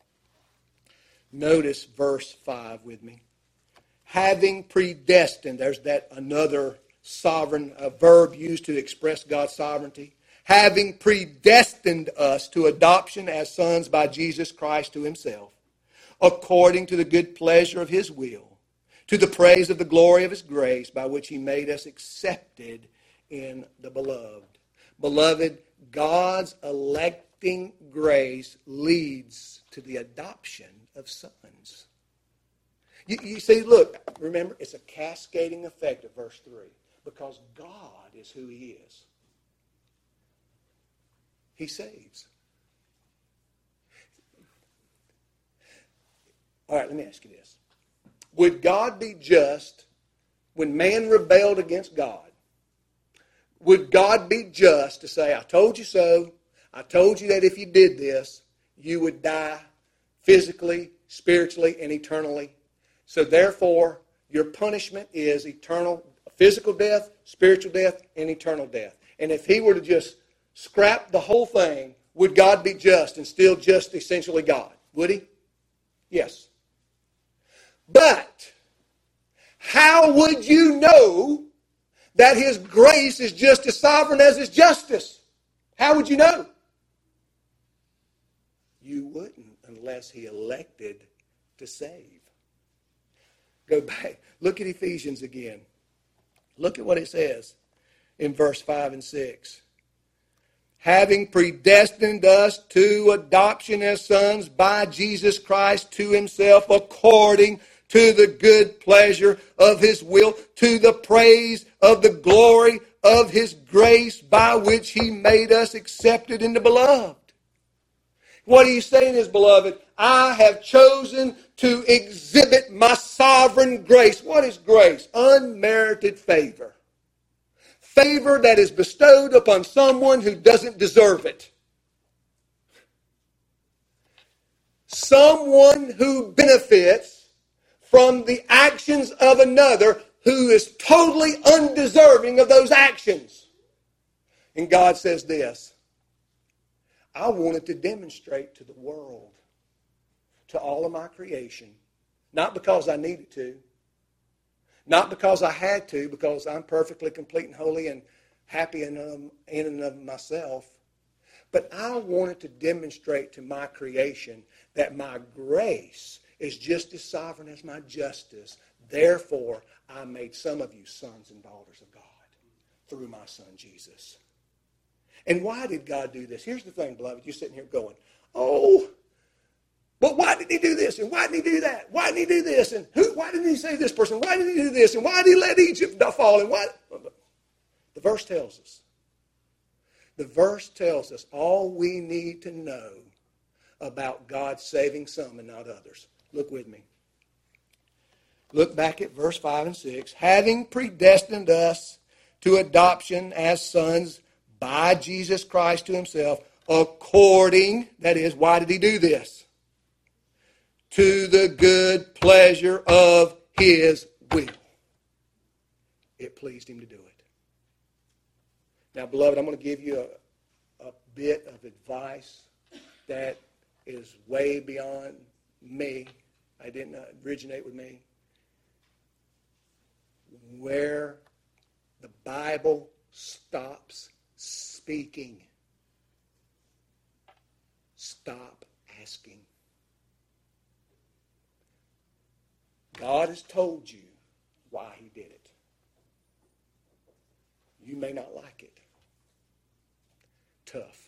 Notice verse 5 with me. Having predestined, there's that another sovereign verb used to express God's sovereignty. Having predestined us to adoption as sons by Jesus Christ to Himself, according to the good pleasure of His will, to the praise of the glory of His grace, by which He made us accepted in the Beloved. Beloved, God's electing grace leads to the adoption of sons. You see, look, remember, it's a cascading effect of verse 3. Because God is who He is. He saves. All right, let me ask you this. Would God be just when man rebelled against God? Would God be just to say, I told you so. I told you that if you did this, you would die physically, spiritually, and eternally. So therefore, your punishment is eternal, physical death, spiritual death, and eternal death. And if he were to just scrap the whole thing, would God be just and still just essentially God? Would he? Yes. But how would you know that his grace is just as sovereign as his justice? How would you know? You wouldn't unless he elected to save. Go back. Look at Ephesians again. Look at what it says in verse 5 and 6. Having predestined us to adoption as sons by Jesus Christ to himself according to the good pleasure of his will, to the praise of the glory of his grace by which he made us accepted in the beloved. What he's saying is, beloved, I have chosen to exhibit my sovereign grace. What is grace? Unmerited favor. Favor that is bestowed upon someone who doesn't deserve it. Someone who benefits from the actions of another who is totally undeserving of those actions. And God says this, I wanted to demonstrate to the world, to all of my creation, not because I needed to, not because I had to, because I'm perfectly complete and holy and happy in and of myself, but I wanted to demonstrate to my creation that my grace is just as sovereign as my justice. Therefore, I made some of you sons and daughters of God through my son Jesus. And why did God do this? Here's the thing, beloved. You're sitting here going, oh, but why did he do this? And why did he do that? Why did he do this? And why didn't he save this person? Why did he do this? And why did he let Egypt fall? And why? The verse tells us. The verse tells us all we need to know about God saving some and not others. Look with me. Look back at verse 5 and 6. Having predestined us to adoption as sons by Jesus Christ to himself, according, that is, why did he do this? To the good pleasure of his will. It pleased him to do it. Now, beloved, I'm going to give you a bit of advice that is way beyond me. I didn't originate with me. Where the Bible stops speaking, stop asking. God has told you why he did it. You may not like it. Tough.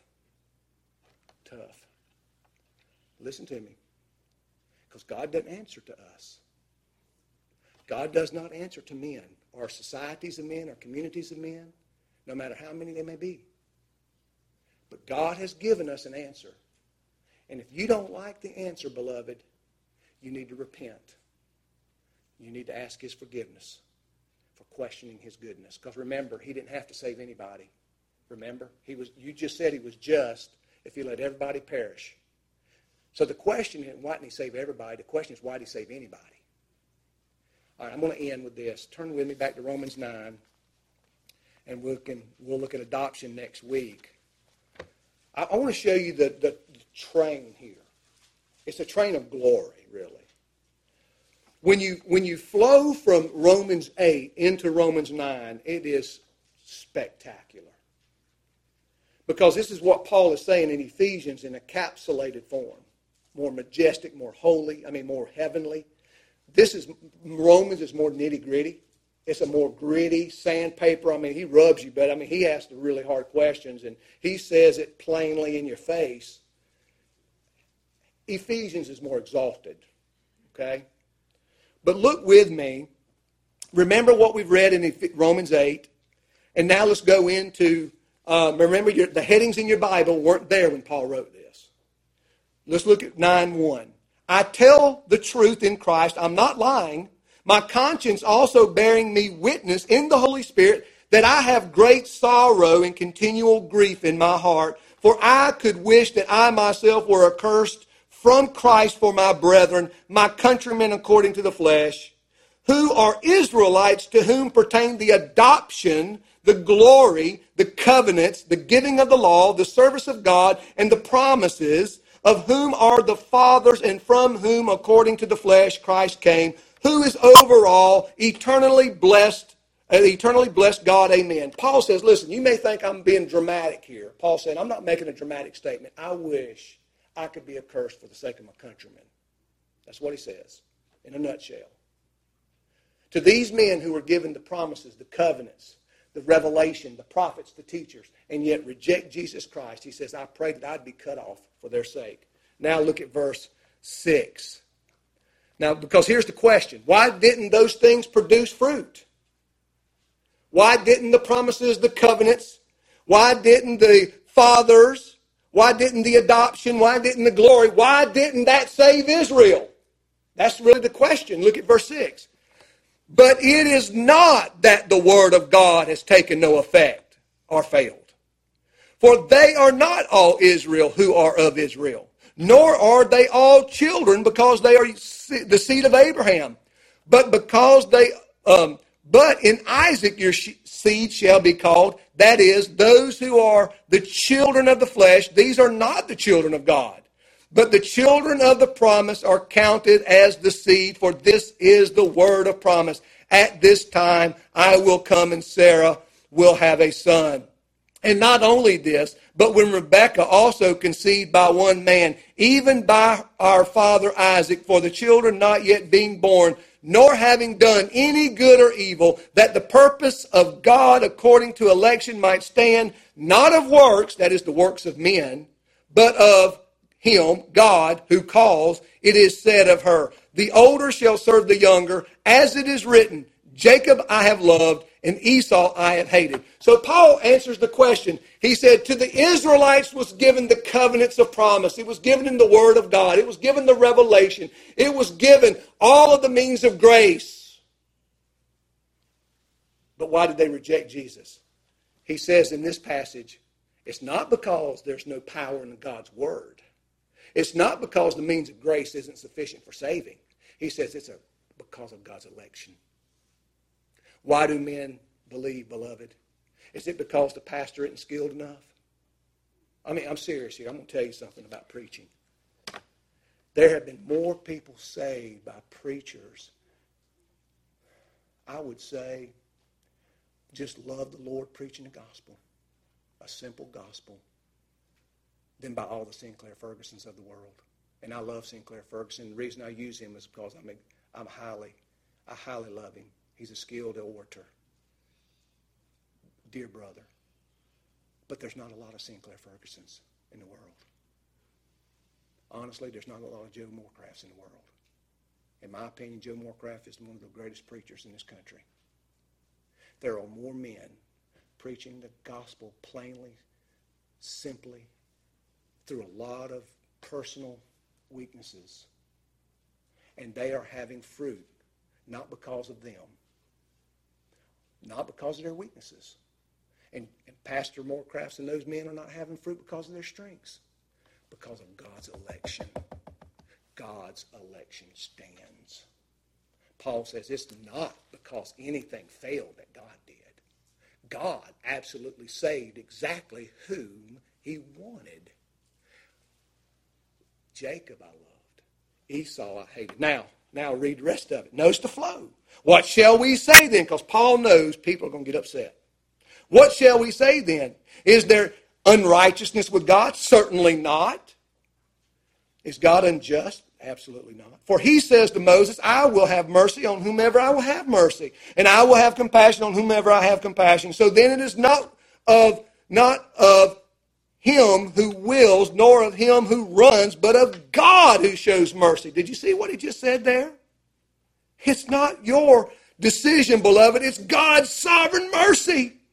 Listen to me. Because God doesn't answer to us. God does not answer to men, or societies of men, or communities of men, no matter how many they may be. But God has given us an answer. And if you don't like the answer, beloved, you need to repent. You need to ask his forgiveness for questioning his goodness. Because remember, he didn't have to save anybody. Remember? You just said he was just if he let everybody perish. So the question isn't why didn't he save everybody? The question is why did he save anybody? All right, I'm going to end with this. Turn with me back to Romans 9, and we'll look at adoption next week. I want to show you the train here. It's a train of glory, really. When you flow from Romans 8 into Romans 9, it is spectacular. Because this is what Paul is saying in Ephesians in a capsulated form. More majestic, more holy, more heavenly. Romans is more nitty-gritty. It's a more gritty sandpaper. He rubs you, but he asks the really hard questions, and he says it plainly in your face. Ephesians is more exalted, okay? But look with me. Remember what we've read in Romans 8, and now let's go into Remember, the headings in your Bible weren't there when Paul wrote this. Let's look at 9:1. I tell the truth in Christ. I'm not lying. My conscience also bearing me witness in the Holy Spirit that I have great sorrow and continual grief in my heart. For I could wish that I myself were accursed from Christ for my brethren, my countrymen according to the flesh, who are Israelites, to whom pertain the adoption, the glory, the covenants, the giving of the law, the service of God, and the promises, of whom are the fathers, and from whom, according to the flesh, Christ came, who is over all, eternally blessed God, amen. Paul says, listen, you may think I'm being dramatic here. Paul said, I'm not making a dramatic statement. I wish I could be accursed for the sake of my countrymen. That's what he says, in a nutshell. To these men who were given the promises, the covenants, the revelation, the prophets, the teachers, and yet reject Jesus Christ, he says, I pray that I'd be cut off for their sake. Now look at verse 6. Now, because here's the question. Why didn't those things produce fruit? Why didn't the promises, the covenants, why didn't the fathers, why didn't the adoption, why didn't the glory, why didn't that save Israel? That's really the question. Look at verse 6. But it is not that the word of God has taken no effect or failed. For they are not all Israel who are of Israel, nor are they all children because they are the seed of Abraham. But but in Isaac your seed shall be called, that is, those who are the children of the flesh, these are not the children of God. But the children of the promise are counted as the seed, for this is the word of promise. At this time I will come and Sarah will have a son. And not only this, but when Rebekah also conceived by one man, even by our father Isaac, for the children not yet being born, nor having done any good or evil, that the purpose of God according to election might stand, not of works, that is the works of men, but of him, God, who calls, it is said of her, the older shall serve the younger, as it is written, Jacob I have loved, and Esau I have hated. So Paul answers the question. He said, to the Israelites was given the covenants of promise. It was given in the Word of God. It was given the revelation. It was given all of the means of grace. But why did they reject Jesus? He says in this passage, it's not because there's no power in God's Word. It's not because the means of grace isn't sufficient for saving. He says it's because of God's election. Why do men believe, beloved? Is it because the pastor isn't skilled enough? I mean, I'm serious here. I'm going to tell you something about preaching. There have been more people saved by preachers, I would say, just love the Lord preaching the gospel, a simple gospel, than by all the Sinclair Fergusons of the world. And I love Sinclair Ferguson. The reason I use him is because I highly love him. He's a skilled orator. Dear brother. But there's not a lot of Sinclair Fergusons in the world. Honestly, there's not a lot of Joe Morecrafts in the world. In my opinion, Joe Morecraft is one of the greatest preachers in this country. There are more men preaching the gospel plainly, simply, through a lot of personal weaknesses. And they are having fruit, not because of them, not because of their weaknesses. And Pastor Morecrafts and those men are not having fruit because of their strengths, because of God's election. God's election stands. Paul says it's not because anything failed that God did. God absolutely saved exactly whom he wanted. Jacob I loved. Esau I hated. Now read the rest of it. Notice the flow. What shall we say then? Because Paul knows people are going to get upset. What shall we say then? Is there unrighteousness with God? Certainly not. Is God unjust? Absolutely not. For he says to Moses, I will have mercy on whomever I will have mercy, and I will have compassion on whomever I have compassion. So then it is not of him who wills, nor of him who runs, but of God who shows mercy. Did you see what he just said there? It's not your decision, beloved. It's God's sovereign mercy.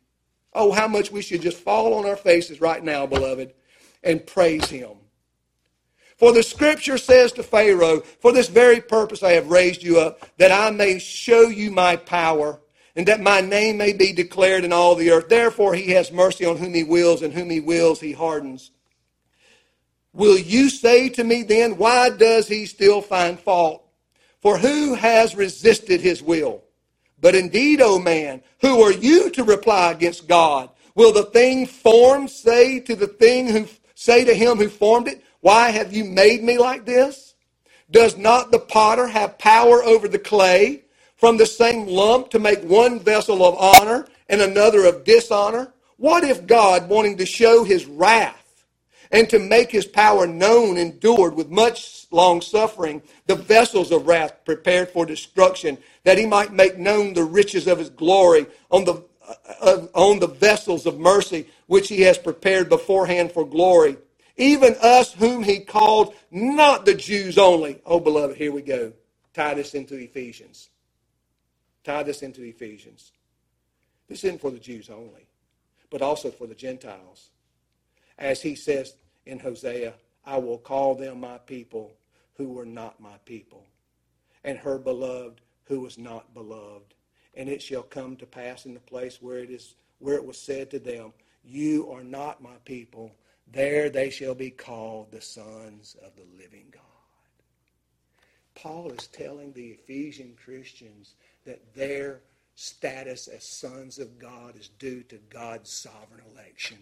Oh, how much we should just fall on our faces right now, beloved, and praise him. For the scripture says to Pharaoh, for this very purpose I have raised you up, that I may show you my power, and that my name may be declared in all the earth. Therefore he has mercy on whom he wills, and whom he wills he hardens. Will you say to me then, why does he still find fault? For who has resisted his will? But indeed, O man, who are you to reply against God? Will the thing formed say to him who formed it, why have you made me like this? Does not the potter have power over the clay, from the same lump to make one vessel of honor and another of dishonor? What if God, wanting to show his wrath and to make his power known, endured with much long suffering the vessels of wrath prepared for destruction, that he might make known the riches of his glory on the vessels of mercy, which he has prepared beforehand for glory? Even us whom he called, not the Jews only. Oh, beloved, here we go. Tie this into Ephesians. Tie this into Ephesians. This isn't for the Jews only, but also for the Gentiles. As he says in Hosea, I will call them my people who were not my people, and her beloved who was not beloved. And it shall come to pass in the place where it was said to them, you are not my people, there they shall be called the sons of the living God. Paul is telling the Ephesian Christians that their status as sons of God is due to God's sovereign election.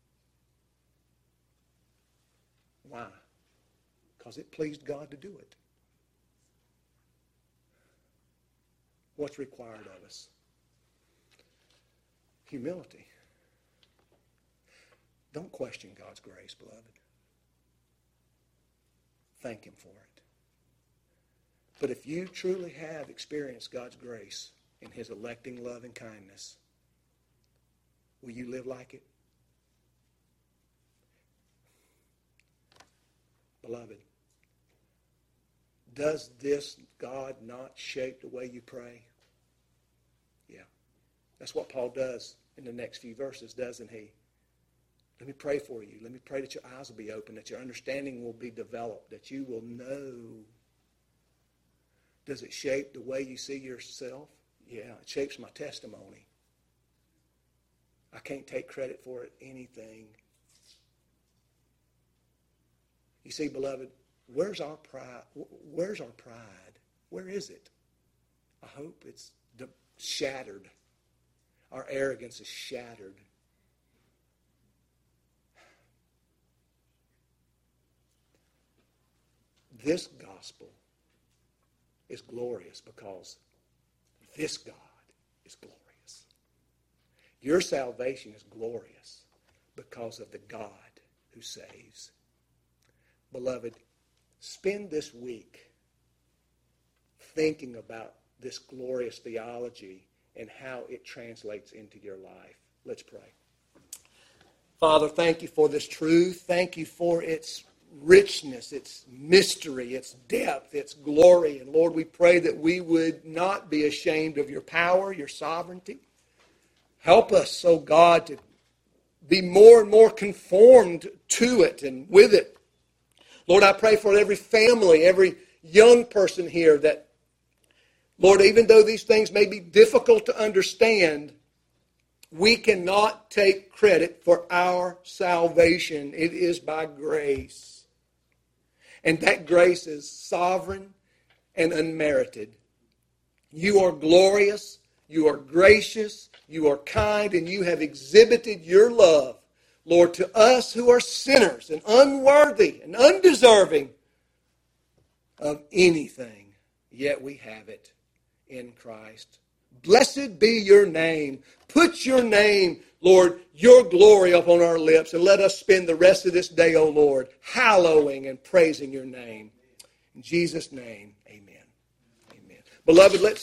Why? Because it pleased God to do it. What's required of us? Humility. Don't question God's grace, beloved. Thank him for it. But if you truly have experienced God's grace in his electing love and kindness, will you live like it? Beloved, does this God not shape the way you pray? Yeah. That's what Paul does in the next few verses, doesn't he? Let me pray for you. Let me pray that your eyes will be open, that your understanding will be developed, that you will know. Does it shape the way you see yourself? Yeah, it shapes my testimony. I can't take credit for it, anything. You see, beloved, where's our pride? Where's our pride? Where is it? I hope it's shattered. Our arrogance is shattered. This gospel is glorious because this God is glorious. Your salvation is glorious because of the God who saves. Beloved, spend this week thinking about this glorious theology and how it translates into your life. Let's pray. Father, thank you for this truth. Thank you for its richness, its mystery, its depth, its glory. And Lord, we pray that we would not be ashamed of your power, your sovereignty. Help us, oh God, to be more and more conformed to it and with it. Lord, I pray for every family, every young person here that, Lord, even though these things may be difficult to understand, we cannot take credit for our salvation. It is by grace. And that grace is sovereign and unmerited. You are glorious, you are gracious, you are kind, and you have exhibited your love, Lord, to us who are sinners and unworthy and undeserving of anything. Yet we have it in Christ. Blessed be your name. Put your name, Lord, your glory upon our lips, and let us spend the rest of this day, O Lord, hallowing and praising your name. In Jesus' name, amen. Amen. Beloved, let's